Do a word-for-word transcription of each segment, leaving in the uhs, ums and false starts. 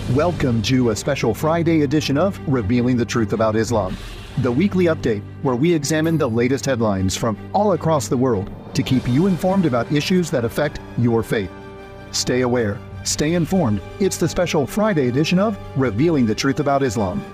Welcome to a special Friday edition of Revealing the Truth About Islam, the weekly update where we examine the latest headlines from all across the world to keep you informed about issues that affect your faith. Stay aware, stay informed. It's the special Friday edition of Revealing the Truth About Islam.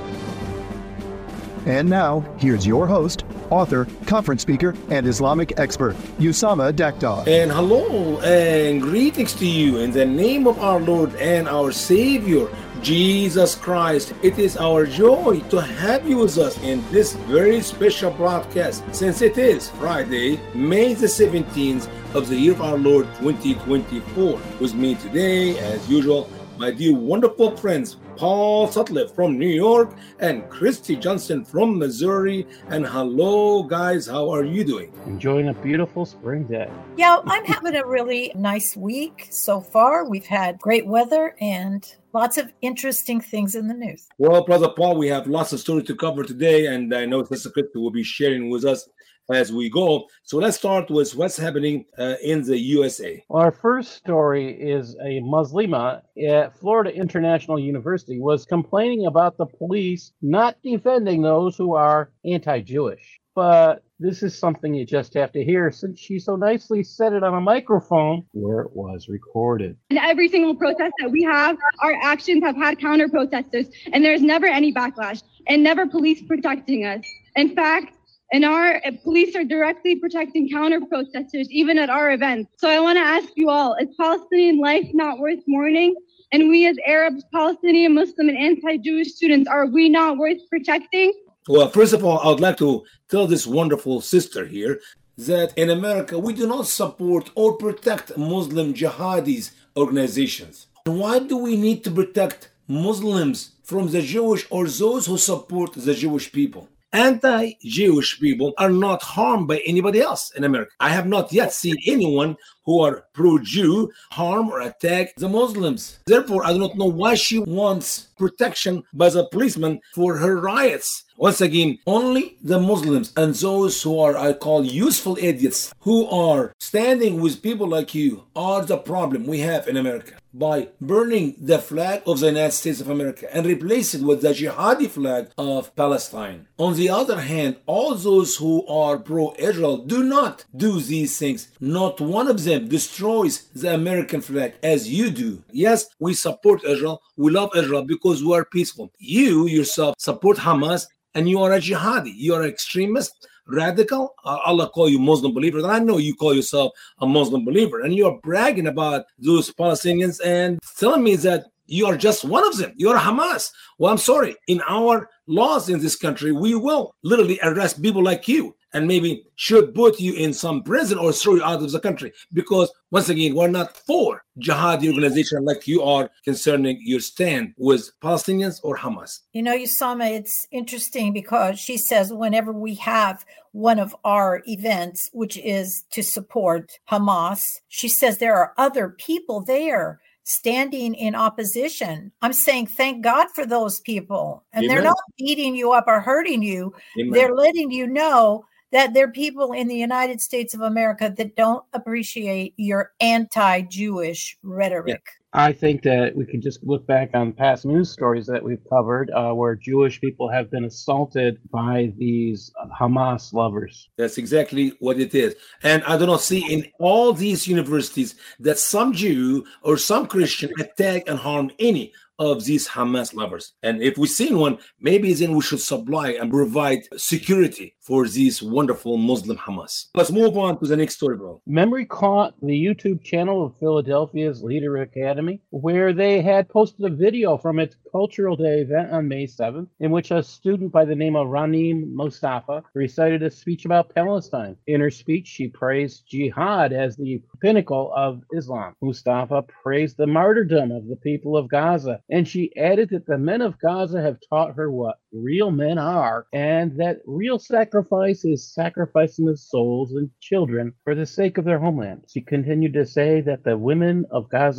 And now, here's your host, author, conference speaker, and Islamic expert, Usama Daktar. And hello and greetings to you in the name of our Lord and our Savior, Jesus Christ. It is our joy to have you with us in this very special broadcast, since it is Friday, May the seventeenth of the year of our Lord twenty twenty-four. With me today, as usual, my dear wonderful friends, Paul Sutcliffe from New York and Christy Johnson from Missouri. And hello, guys. How are you doing? Enjoying a beautiful spring day. Yeah, I'm having a really nice week so far. We've had great weather and lots of interesting things in the news. Well, Brother Paul, we have lots of stories to cover today, and I know Sister Christy will be sharing with us as we go. So let's start with what's happening uh, in the U S A. Well, our first story is a Muslima at Florida International University was complaining about the police not defending those who are anti-Jewish. But this is something you just have to hear since she so nicely said it on a microphone where it was recorded. In every single protest that we have, our actions have had counter protesters, and there's never any backlash and never police protecting us. In fact, And our uh, police are directly protecting counter-protesters, even at our events. So I want to ask you all, is Palestinian life not worth mourning? And we as Arabs, Palestinian, Muslim, and anti-Jewish students, are we not worth protecting? Well, first of all, I would like to tell this wonderful sister here that in America, we do not support or protect Muslim jihadis organizations. Why do we need to protect Muslims from the Jewish or those who support the Jewish people? Anti-Jewish people are not harmed by anybody else in America. I have not yet seen anyone who are pro-Jew harm or attack the Muslims. Therefore, I do not know why she wants protection by the policeman for her riots. Once again, only the Muslims and those who are, I call, useful idiots, who are standing with people like you, are the problem we have in America. By burning the flag of the United States of America and replace it with the jihadi flag of Palestine. On the other hand, all those who are pro-Israel do not do these things. Not one of them destroys the American flag as you do. Yes, we support Israel. We love Israel because we are peaceful. You yourself support Hamas and you are a jihadi. You are an extremist, radical. Uh, Allah call you Muslim believer. And I know you call yourself a Muslim believer. And you are bragging about those Palestinians and telling me that you are just one of them. You are Hamas. Well, I'm sorry. In our laws in this country, we will literally arrest people like you and maybe should put you in some prison or throw you out of the country. Because, once again, we're not for jihadi organization like you are concerning your stand with Palestinians or Hamas. You know, Usama, it's interesting because she says whenever we have one of our events, which is to support Hamas, she says there are other people there standing in opposition. I'm saying thank God for those people. And Amen. They're not beating you up or hurting you. Amen. They're letting you know that there are people in the United States of America that don't appreciate your anti-Jewish rhetoric. Yeah. I think that we can just look back on past news stories that we've covered uh, where Jewish people have been assaulted by these Hamas lovers. That's exactly what it is. And I do not see in all these universities that some Jew or some Christian attack and harm any of these Hamas lovers. And if we've seen one, maybe then we should supply and provide security for these wonderful Muslim Hamas. Let's move on to the next story, bro. Memory caught the YouTube channel of Philadelphia's Leader Academy, where they had posted a video from its Cultural Day event on May seventh, in which a student by the name of Ranim Mustafa recited a speech about Palestine. In her speech, she praised jihad as the pinnacle of Islam. Mustafa praised the martyrdom of the people of Gaza, and she added that the men of Gaza have taught her what real men are, and that real sacrifice is sacrificing the souls and children for the sake of their homeland. She continued to say that the women of Gaza are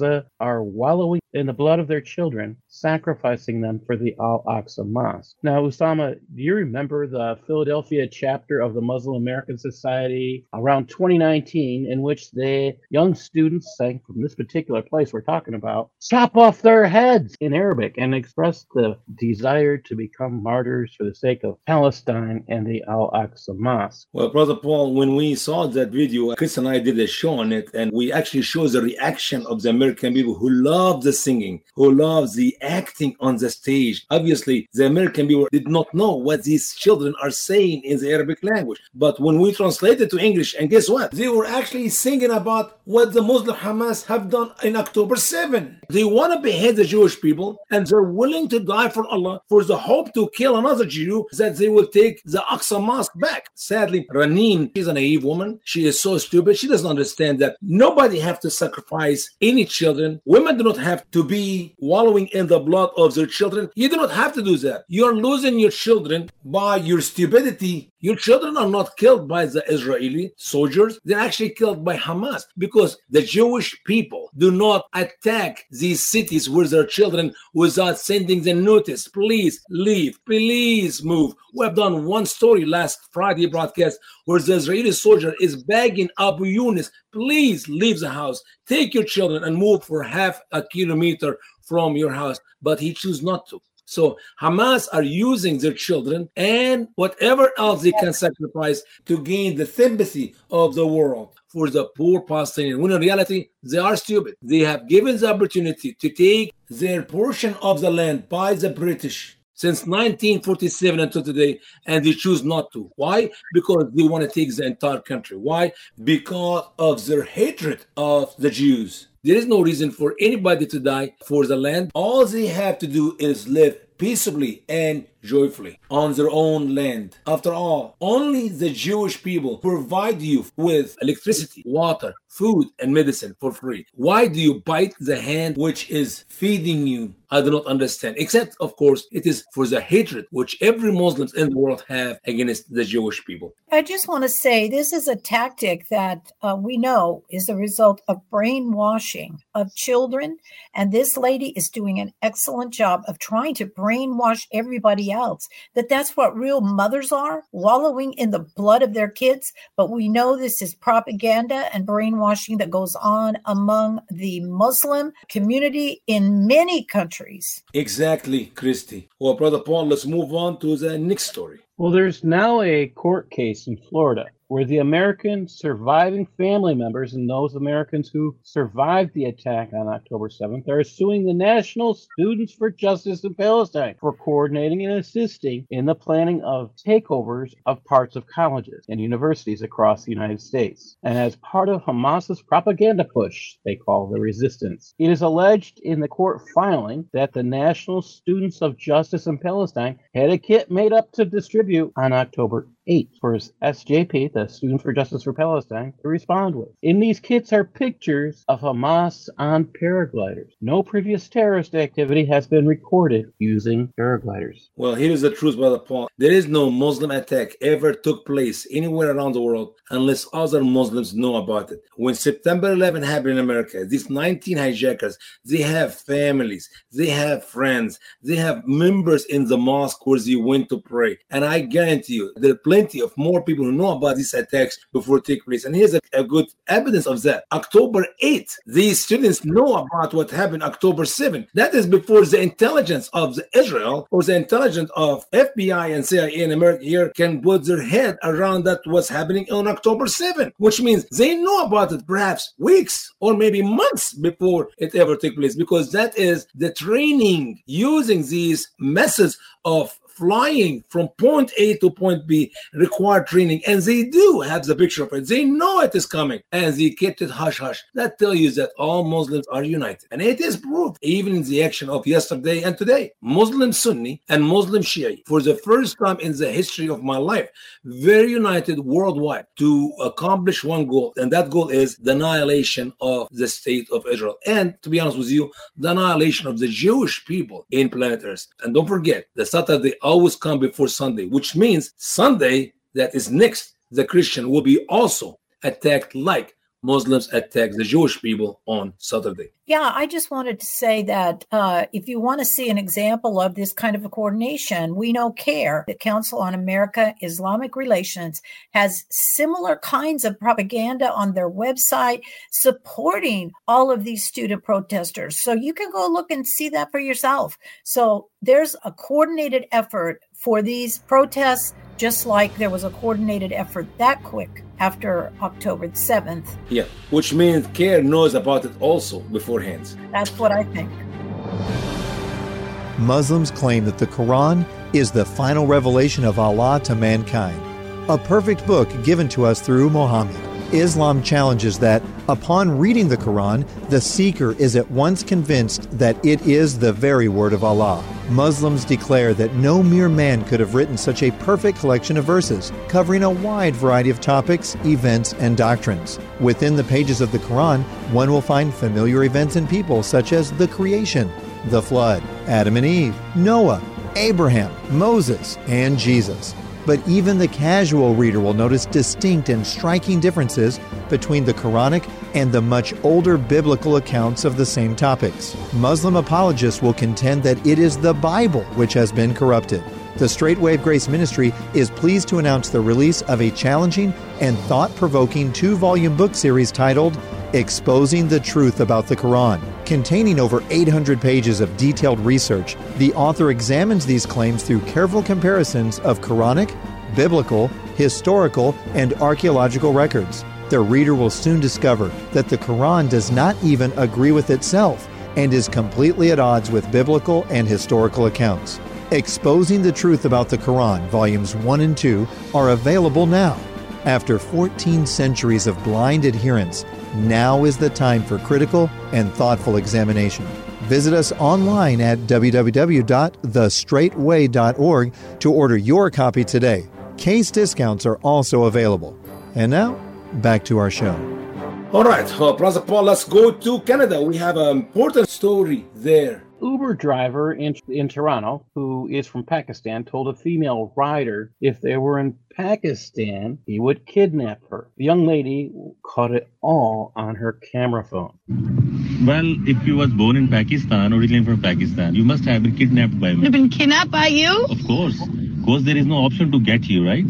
are wallowing in the blood of their children, sacrificing them for the Al-Aqsa Mosque. Now, Usama, do you remember the Philadelphia chapter of the Muslim American Society around twenty nineteen, in which the young students sang from this particular place we're talking about, chop off their heads in Arabic, and expressed the desire to become martyrs for the sake of Palestine and the Al-Aqsa Mosque? Well, Brother Paul, when we saw that video, Chris and I did a show on it, and we actually showed the reaction of the American people who love the singing, who loves the acting on the stage. Obviously, the American people did not know what these children are saying in the Arabic language. But when we translated to English, and guess what? They were actually singing about what the Muslim Hamas have done in October seventh. They want to behead the Jewish people, and they're willing to die for Allah for the hope to kill another Jew that they will take the Aqsa Mosque back. Sadly, Ranim, she's a naive woman. She is so stupid. She doesn't understand that nobody have to sacrifice any children. Women do not have to be wallowing in the blood of their children. You do not have to do that. You're losing your children by your stupidity. Your children are not killed by the Israeli soldiers. They're actually killed by Hamas, because the Jewish people do not attack these cities with their children without sending them notice. Please leave. Please move. We have done one story last Friday broadcast where the Israeli soldier is begging Abu Yunus, please leave the house. Take your children and move for half a kilometer from your house. But he chose not to. So Hamas are using their children and whatever else they can sacrifice to gain the sympathy of the world for the poor Palestinians, when in reality, they are stupid. They have given the opportunity to take their portion of the land by the British since nineteen forty-seven until today, and they choose not to. Why? Because they want to take the entire country. Why? Because of their hatred of the Jews. There is no reason for anybody to die for the land. All they have to do is live peaceably and joyfully on their own land. After all, only the Jewish people provide you with electricity, water, food, and medicine for free. Why do you bite the hand which is feeding you? I do not understand. Except, of course, it is for the hatred which every Muslim in the world have against the Jewish people. I just want to say this is a tactic that uh, we know is the result of brainwashing of children. And this lady is doing an excellent job of trying to brainwash everybody else, that that's what real mothers are, wallowing in the blood of their kids. But we know this is propaganda and brainwashing that goes on among the Muslim community in many countries. Exactly, Christy. Well, Brother Paul, let's move on to the next story. Well, there's now a court case in Florida where the American surviving family members and those Americans who survived the attack on October seventh are suing the National Students for Justice in Palestine for coordinating and assisting in the planning of takeovers of parts of colleges and universities across the United States. And as part of Hamas's propaganda push, they call the resistance, it is alleged in the court filing that the National Students of Justice in Palestine had a kit made up to distribute on October eighth for S J P, the Students for Justice for Palestine, to respond with. In these kits are pictures of Hamas on paragliders. No previous terrorist activity has been recorded using paragliders. Well, here is the truth, Brother Paul. There is no Muslim attack ever took place anywhere around the world unless other Muslims know about it. When September eleventh happened in America, these nineteen hijackers, they have families, they have friends, they have members in the mosque where they went to pray. And I guarantee you, there are plenty of more people who know about these attacks before it take place. And here's a, a good evidence of that. October eighth, these students know about what happened October seventh. That is before the intelligence of the Israel or the intelligence of F B I and C I A in America here can put their head around that what's happening on October seventh, which means they know about it perhaps weeks or maybe months before it ever took place, because that is the training using these methods of flying from point A to point B required training, and they do have the picture of it. They know it is coming, and they kept it hush hush. That tells you that all Muslims are united, and it is proved even in the action of yesterday and today. Muslim Sunni and Muslim Shia, for the first time in the history of my life, very united worldwide to accomplish one goal, and that goal is the annihilation of the state of Israel, and to be honest with you, the annihilation of the Jewish people in planet Earth. And don't forget, the Saturday always come before Sunday, which means Sunday that is next, the Christian will be also attacked like Muslims attacked the Jewish people on Saturday. Yeah, I just wanted to say that uh, if you want to see an example of this kind of a coordination, we know CARE, the Council on America-Islamic Relations, has similar kinds of propaganda on their website supporting all of these student protesters. So you can go look and see that for yourself. So there's a coordinated effort for these protests, just like there was a coordinated effort that quick after October seventh. Yeah, which means CARE knows about it also beforehand. That's what I think. Muslims claim that the Quran is the final revelation of Allah to mankind, a perfect book given to us through Muhammad. Islam challenges that, upon reading the Quran, the seeker is at once convinced that it is the very word of Allah. Muslims declare that no mere man could have written such a perfect collection of verses, covering a wide variety of topics, events, and doctrines. Within the pages of the Quran, one will find familiar events and people such as the creation, the flood, Adam and Eve, Noah, Abraham, Moses, and Jesus. But even the casual reader will notice distinct and striking differences between the Quranic and the much older biblical accounts of the same topics. Muslim apologists will contend that it is the Bible which has been corrupted. The Straight Wave Grace Ministry is pleased to announce the release of a challenging and thought-provoking two-volume book series titled Exposing the Truth About the Quran. Containing over eight hundred pages of detailed research, the author examines these claims through careful comparisons of Quranic, biblical, historical, and archaeological records. The reader will soon discover that the Quran does not even agree with itself and is completely at odds with biblical and historical accounts. Exposing the Truth About the Quran, Volumes one and two, are available now. After fourteen centuries of blind adherence, now is the time for critical and thoughtful examination. Visit us online at w w w dot the straight way dot org to order your copy today. Case discounts are also available. And now, back to our show. All right, well, Brother Paul, let's go to Canada. We have an important story there. Uber driver in, in Toronto, who is from Pakistan, told a female rider if they were in Pakistan, he would kidnap her. The young lady caught it all on her camera phone. Well, if you was born in Pakistan, originally from Pakistan, you must have been kidnapped by me. You've been kidnapped by you? Of course. Because there is no option to get you, right?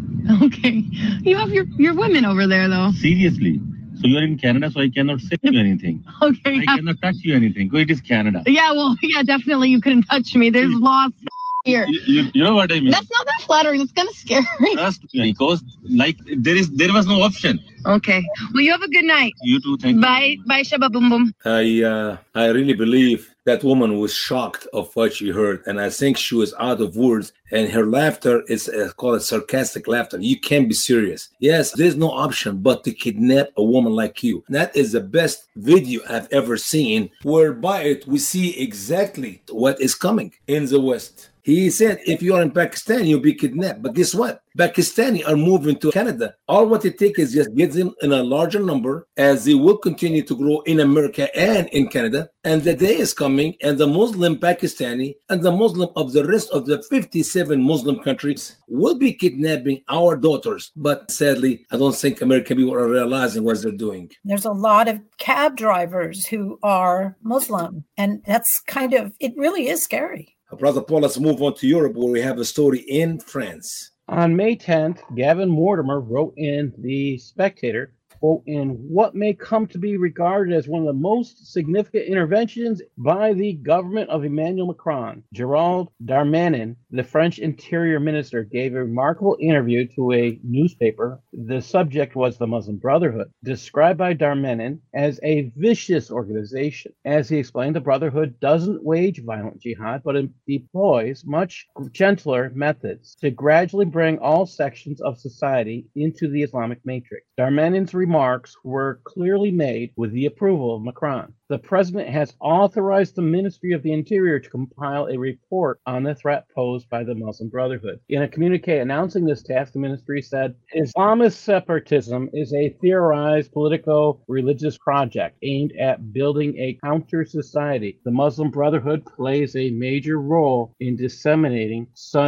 Okay. You have your, your women over there, though. Seriously. So you're in Canada, so I cannot say you anything. Okay. I yeah. cannot touch you anything. Because it is Canada. Yeah, well, yeah, definitely you couldn't touch me. There's laws here. You, you, you know what I mean? That's not that flattering. It's kind of scary. Trust me, because like there is there was no option. Okay. Well, you have a good night. You too. Thank Bye. you. Bye, Shabba Boom Boom. I uh, I really believe that woman was shocked of what she heard, and I think she was out of words. And her laughter is uh, called sarcastic laughter. You can't be serious. Yes, there's no option but to kidnap a woman like you. That is the best video I've ever seen, whereby it we see exactly what is coming in the West. He said, if you are in Pakistan, you'll be kidnapped. But guess what? Pakistani are moving to Canada. All what it takes is just get them in a larger number, as they will continue to grow in America and in Canada. And the day is coming, and the Muslim Pakistani and the Muslim of the rest of the fifty-seven Muslim countries will be kidnapping our daughters. But sadly, I don't think American people are realizing what they're doing. There's a lot of cab drivers who are Muslim, and that's kind of, it really is scary. Brother Paul, let's move on to Europe, where we have a story in France. On May tenth, Gavin Mortimer wrote in The Spectator, quote, in what may come to be regarded as one of the most significant interventions by the government of Emmanuel Macron, Gerald Darmanin, the French Interior Minister, gave a remarkable interview to a newspaper. The subject was the Muslim Brotherhood, described by Darmanin as a vicious organization. As he explained, the Brotherhood doesn't wage violent jihad, but it deploys much gentler methods to gradually bring all sections of society into the Islamic matrix. Darmanin's remarks were clearly made with the approval of Macron. The president has authorized the Ministry of the Interior to compile a report on the threat posed by the Muslim Brotherhood. In a communique announcing this task, the ministry said, Islamist separatism is a theorized politico-religious project aimed at building a counter-society. The Muslim Brotherhood plays a major role in disseminating such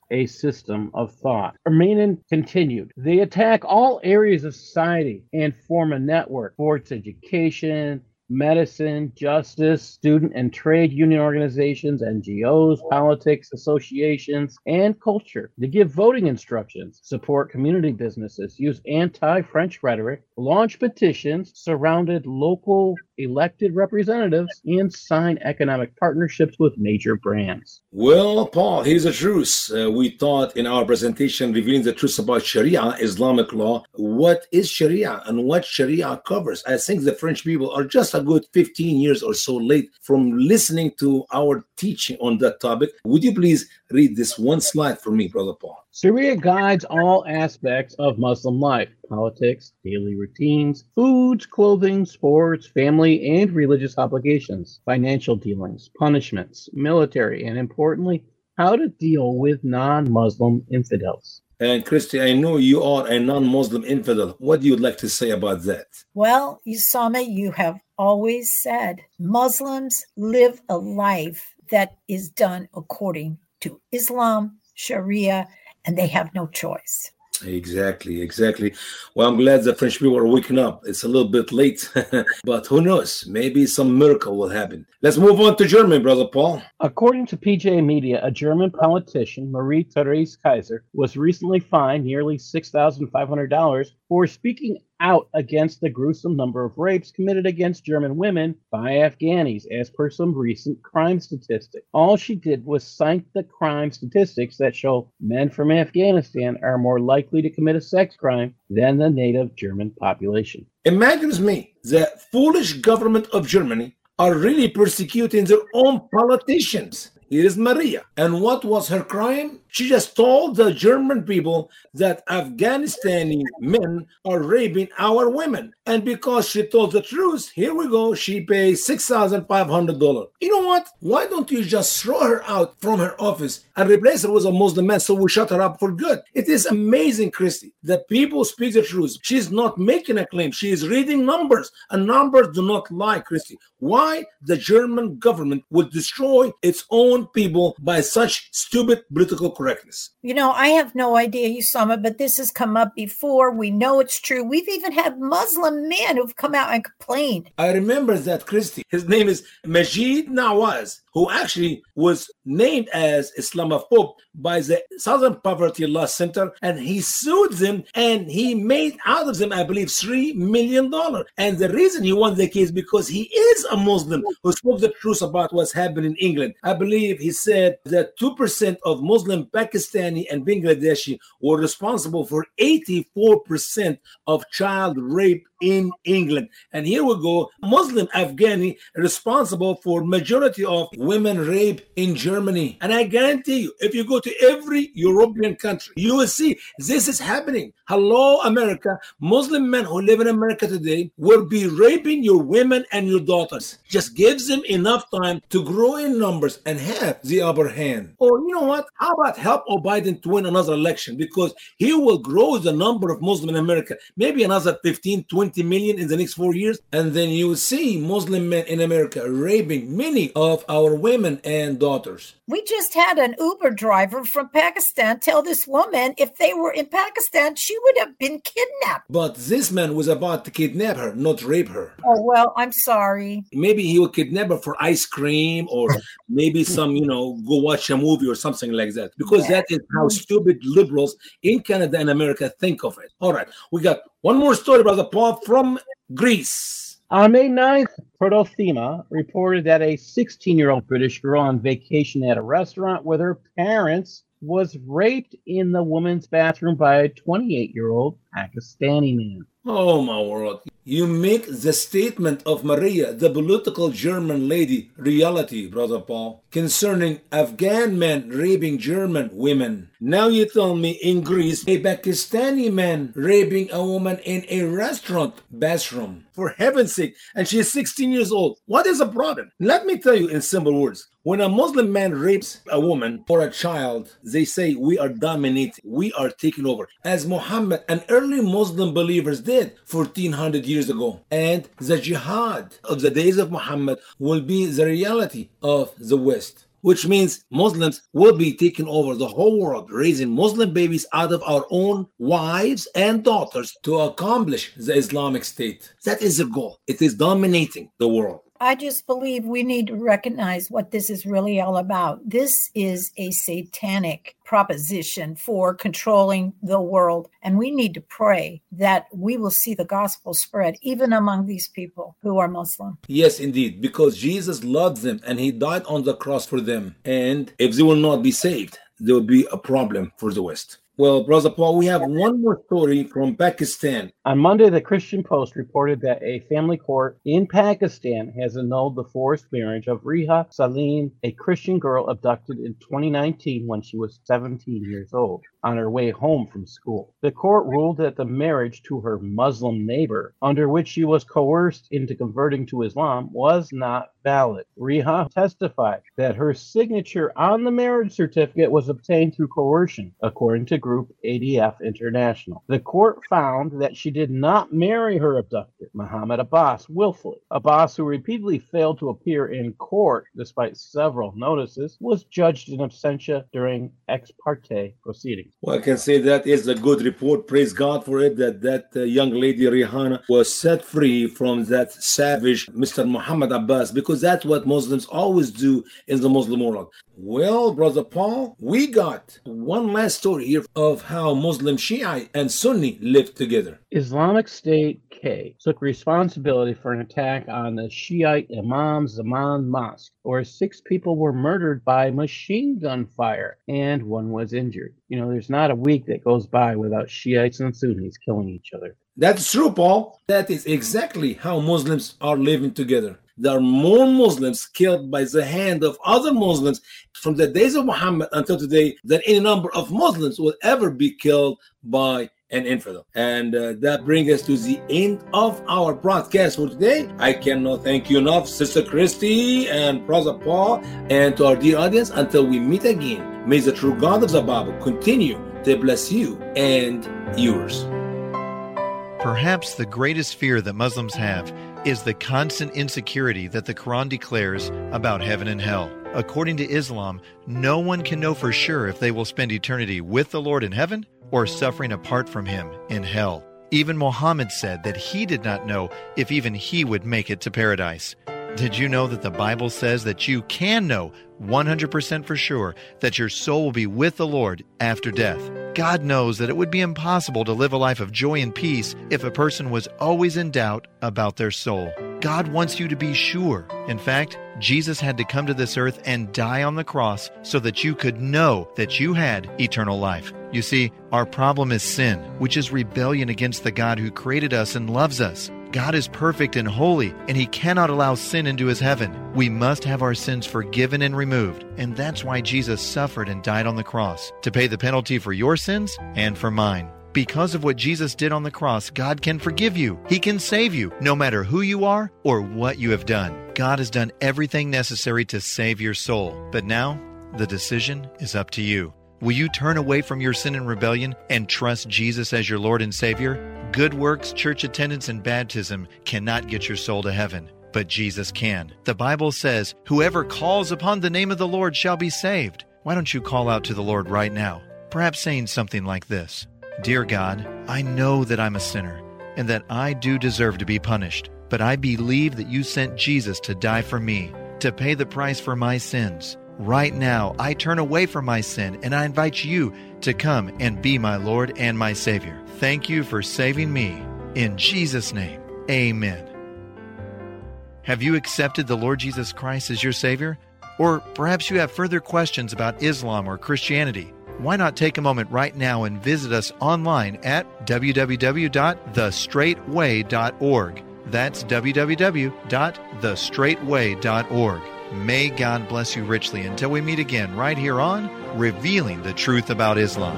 a system of thought. Armanin continued, they attack all areas of society and form a network, sports, education, medicine, justice, student and trade union organizations, N G Os, politics, associations, and culture. They give voting instructions, support community businesses, use anti-French rhetoric, launch petitions, surrounded local elected representatives, and sign economic partnerships with major brands. Well, Paul, here's the truth. Uh, we thought in our presentation revealing the truth about Sharia, Islamic law. What is Sharia and what Sharia covers? I think the French people are just a good fifteen years or so late from listening to our teaching on that topic. Would you please read this one slide for me, Brother Paul? Sharia guides all aspects of Muslim life, politics, daily routines, foods, clothing, sports, family and religious obligations, financial dealings, punishments, military, and importantly, how to deal with non-Muslim infidels. And Christy, I know you are a non-Muslim infidel. What do you like to say about that? Well, Usama, you have always said Muslims live a life that is done according to Islam, Sharia, and they have no choice. Exactly, exactly. Well, I'm glad the French people are waking up. It's a little bit late, but who knows? Maybe some miracle will happen. Let's move on to Germany, Brother Paul. According to P J Media, a German politician, Marie-Therese Kaiser, was recently fined nearly six thousand five hundred dollars for speaking out against the gruesome number of rapes committed against German women by Afghanis, as per some recent crime statistics. All she did was cite the crime statistics that show men from Afghanistan are more likely to commit a sex crime than the native German population. Imagine with me, the foolish government of Germany are really persecuting their own politicians. Here is Maria. And what was her crime? She just told the German people that Afghanistani men are raping our women. And because she told the truth, here we go, she pays six thousand five hundred dollars. You know what? Why don't you just throw her out from her office and replace her with a Muslim man so we shut her up for good? It is amazing, Christy, that people speak the truth. She's not making a claim. She is reading numbers, and numbers do not lie, Christy. Why the German government would destroy its own people by such stupid political correctness? You know, I have no idea, Usama, but this has come up before. We know it's true. We've even had Muslim men who've come out and complained. I remember that, Christy. His name is Majid Nawaz, who actually was named as Islamophobe by the Southern Poverty Law Center, and he sued them, and he made out of them, I believe, three million dollars. And the reason he won the case because he is a Muslim who spoke the truth about what's happening in England. I believe he said that two percent of Muslim, Pakistani, and Bangladeshi were responsible for eighty-four percent of child rape in England. And here we go, Muslim Afghani responsible for majority of women rape in Germany. And I guarantee you, if you go to every European country, you will see this is happening. Hello, America. Muslim men who live in America today will be raping your women and your daughters. Just gives them enough time to grow in numbers and have the upper hand. Or you know what? How about help Biden to win another election? Because he will grow the number of Muslims in America, maybe another fifteen, twenty million in the next four years. And then you will see Muslim men in America raping many of our women and daughters. We just had an Uber driver from Pakistan tell this woman if they were in Pakistan, she would have been kidnapped. But this man was about to kidnap her, not rape her. Oh, well, I'm sorry. Maybe he would kidnap her for ice cream or maybe some, you know, go watch a movie or something like that. Because yeah. that is how stupid liberals in Canada and America think of it. All right, we got one more story, Brother Paul, from Greece. On May ninth, Protothema reported that a sixteen-year-old British girl on vacation at a restaurant with her parents was raped in the woman's bathroom by a twenty-eight-year-old Pakistani man. Oh, my world. You make the statement of Maria, the political German lady, reality, Brother Paul, concerning Afghan men raping German women. Now you tell me in Greece, a Pakistani man raping a woman in a restaurant bathroom. For heaven's sake, and she is sixteen years old. What is the problem? Let me tell you in simple words. When a Muslim man rapes a woman or a child, they say we are dominating, we are taking over. As Muhammad and early Muslim believers did fourteen hundred years ago. And the jihad of the days of Muhammad will be the reality of the West. which means Muslims will be taking over the whole world, raising Muslim babies out of our own wives and daughters to accomplish the Islamic State. That is the goal. It is dominating the world. I just believe we need to recognize what this is really all about. This is a satanic proposition for controlling the world. And we need to pray that we will see the gospel spread even among these people who are Muslim. Yes, indeed, because Jesus loved them and he died on the cross for them. And if they will not be saved, there will be a problem for the West. Well, Brother Paul, we have one more story from Pakistan. On Monday, the Christian Post reported that a family court in Pakistan has annulled the forced marriage of Reha Salim, a Christian girl abducted in twenty nineteen when she was seventeen years old, on her way home from school. The court ruled that the marriage to her Muslim neighbor, under which she was coerced into converting to Islam, was not valid. Reha testified that her signature on the marriage certificate was obtained through coercion, according to group A D F International. The court found that she did not marry her abductor, Muhammad Abbas, willfully. Abbas, who repeatedly failed to appear in court despite several notices, was judged in absentia during ex parte proceedings. Well, I can say that is a good report. Praise God for it, that that uh, young lady, Rihanna, was set free from that savage Mister Muhammad Abbas, because that's what Muslims always do in the Muslim world. Well, Brother Paul, we got one last story here of how Muslim Shiite and Sunni live together. Islamic State K took responsibility for an attack on the Shiite Imam Zaman Mosque, where six people were murdered by machine gun fire and one was injured. You know, there's not a week that goes by without Shiites and Sunnis killing each other. That's true, Paul. That is exactly how Muslims are living together. There are more Muslims killed by the hand of other Muslims from the days of Muhammad until today than any number of Muslims will ever be killed by an infidel. And uh, that brings us to the end of our broadcast for today. I cannot thank you enough, Sister Christy and Brother Paul, and to our dear audience. Until we meet again, may the true God of the Bible continue to bless you and yours. Perhaps the greatest fear that Muslims have is the constant insecurity that the Quran declares about heaven and hell. According to Islam, no one can know for sure if they will spend eternity with the Lord in heaven or suffering apart from Him in hell. Even Muhammad said that he did not know if even he would make it to paradise. Did you know that the Bible says that you can know one hundred percent for sure that your soul will be with the Lord after death? God knows that it would be impossible to live a life of joy and peace if a person was always in doubt about their soul. God wants you to be sure. In fact, Jesus had to come to this earth and die on the cross so that you could know that you had eternal life. You see, our problem is sin, which is rebellion against the God who created us and loves us. God is perfect and holy, and He cannot allow sin into His heaven. We must have our sins forgiven and removed, and that's why Jesus suffered and died on the cross, to pay the penalty for your sins and for mine. Because of what Jesus did on the cross, God can forgive you. He can save you, no matter who you are or what you have done. God has done everything necessary to save your soul. But now, the decision is up to you. Will you turn away from your sin and rebellion and trust Jesus as your Lord and Savior? Good works, church attendance, and baptism cannot get your soul to heaven, but Jesus can. The Bible says, "Whoever calls upon the name of the Lord shall be saved." Why don't you call out to the Lord right now? Perhaps saying something like this: Dear God, I know that I'm a sinner and that I do deserve to be punished, but I believe that you sent Jesus to die for me, to pay the price for my sins. Right now, I turn away from my sin and I invite you to come and be my Lord and my Savior. Thank you for saving me. In Jesus' name, amen. Have you accepted the Lord Jesus Christ as your Savior? Or perhaps you have further questions about Islam or Christianity. Why not take a moment right now and visit us online at w w w dot the straight way dot org. That's w w w dot the straight way dot org. May God bless you richly until we meet again right here on Revealing the Truth About Islam.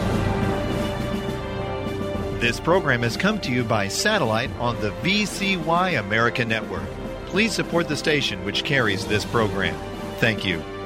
This program has come to you by satellite on the V C Y America Network. Please support the station which carries this program. Thank you.